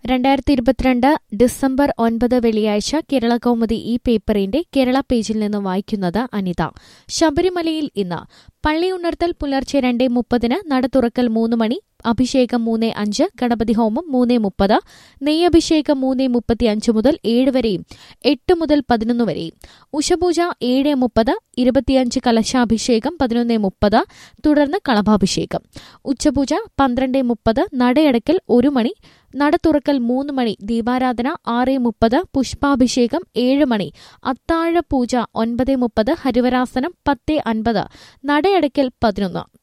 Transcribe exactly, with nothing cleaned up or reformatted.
രണ്ടായിരത്തി ഇരുപത്തിരണ്ട് ഡിസംബർ ഒൻപത് വെള്ളിയാഴ്ച കേരള കൗമുദി ഈ പേപ്പറിന്റെ കേരള പേജിൽ നിന്ന് വായിക്കുന്നത് അനിത. ശബരിമലയിൽ ഇന്ന് പള്ളി ഉണർത്തൽ പുലർച്ചെ രണ്ടേ മുപ്പതിന്, നട തുറക്കൽ മൂന്ന് മണി, അഭിഷേകം മൂന്ന് അഞ്ച്, ഗണപതി ഹോമം മൂന്ന് മുപ്പത്, നെയ്യഭിഷേകം മൂന്ന് മുപ്പത്തി അഞ്ച് മുതൽ ഏഴ് വരെയും എട്ട് മുതൽ പതിനൊന്ന് വരെയും, ഉഷപൂജ ഏഴ് മുപ്പത്, ഇരുപത്തിയഞ്ച് കലശാഭിഷേകം പതിനൊന്ന് മുപ്പത്, തുടർന്ന് കളഭാഭിഷേകം, ഉച്ചപൂജ പന്ത്രണ്ട് മുപ്പത്, നടയടക്കൽ ഒരു മണി, നട തുറക്കൽ മൂന്ന് മണി, ദീപാരാധന ആറ് മുപ്പത്, പുഷ്പാഭിഷേകം ഏഴ് മണി, അത്താഴപൂജ ഒൻപത് മുപ്പത്, ഹരിവരാസനം പത്ത് അൻപത്, നടയടക്കൽ പതിനൊന്ന്.